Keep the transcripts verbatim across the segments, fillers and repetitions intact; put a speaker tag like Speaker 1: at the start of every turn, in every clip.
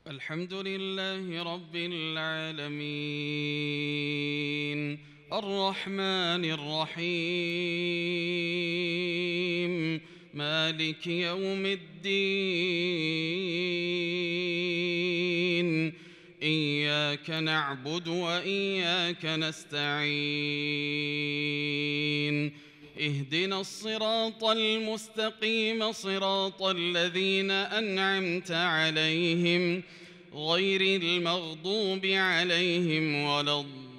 Speaker 1: الحمد لله رب العالمين الرحمن الرحيم مالك يوم الدين إياك نعبد وإياك نستعين اهدنا الصراط المستقيم صراط الذين أنعمت عليهم غير المغضوب عليهم ولا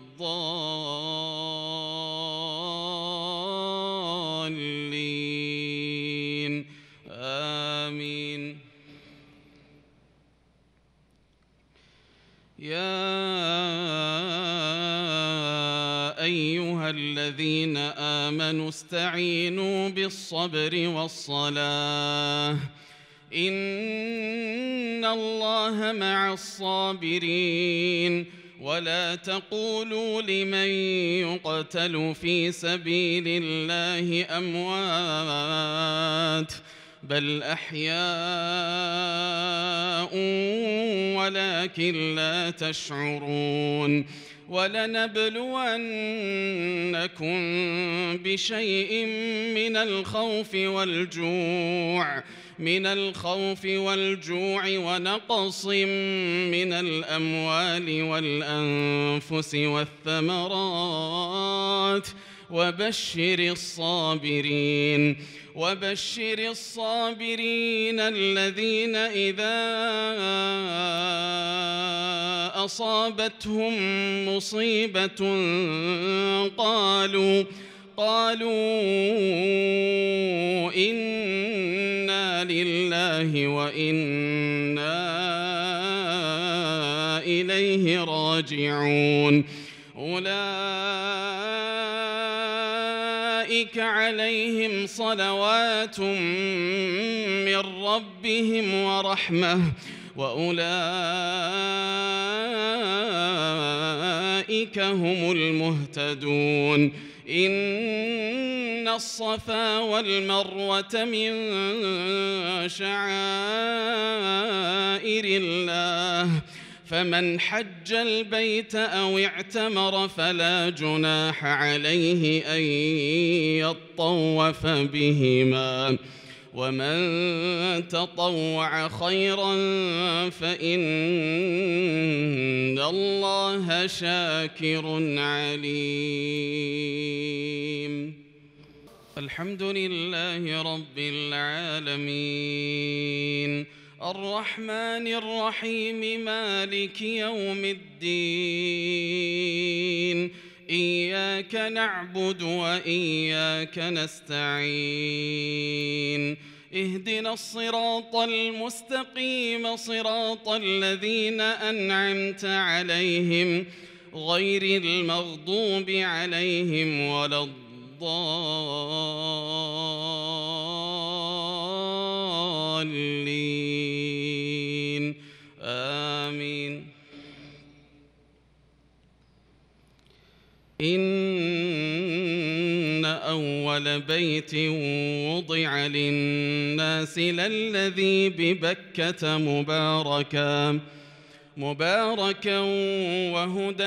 Speaker 1: الضالين آمين. يا أيها الذين آمنوا استعينوا بالصبر والصلاة إن الله مع الصابرين ولا تقولوا لمن يقتل في سبيل الله أموات بل أحياء ولكن لا تشعرون ولنبلونكم بشيء من الخوف والجوع من الخوف والجوع ونقص من الأموال والأنفس والثمرات وبشر الصابرين وبشر الصابرين الذين إذا أصابتهم مصيبة قالوا قالوا إنا لله وإنا إليه راجعون أولئك عليهم صلوات من ربهم ورحمة وأولئك هم المهتدون إن الصفا والمروة من شعائر الله فمن حج البيت أو اعتمر فلا جناح عليه أن يطوف بهما ومن تطوع خيرا فإن الله شاكر عليم. الحمد لله رب العالمين الرحمن الرحيم مالك يوم الدين إياك نعبد وإياك نستعين اهدنا الصراط المستقيم صراط الذين أنعمت عليهم غير المغضوب عليهم ولا الضالين آمين. إن أول بيت وضع للناس للذي ببكة مباركا مباركا وهدى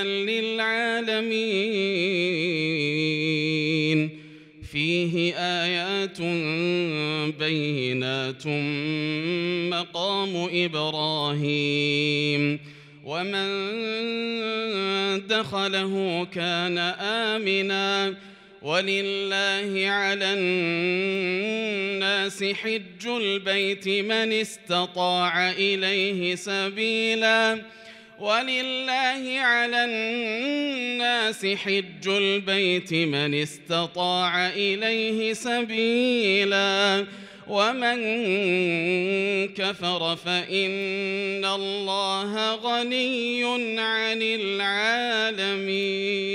Speaker 1: للعالمين فيه آيات بينات مقام إبراهيم ومن دخله كان آمنا ولله على الناس حج البيت من استطاع إليه سبيلا ولله على الناس حج البيت من استطاع إليه سبيلا ومن كفر فإن الله غني عن العالمين.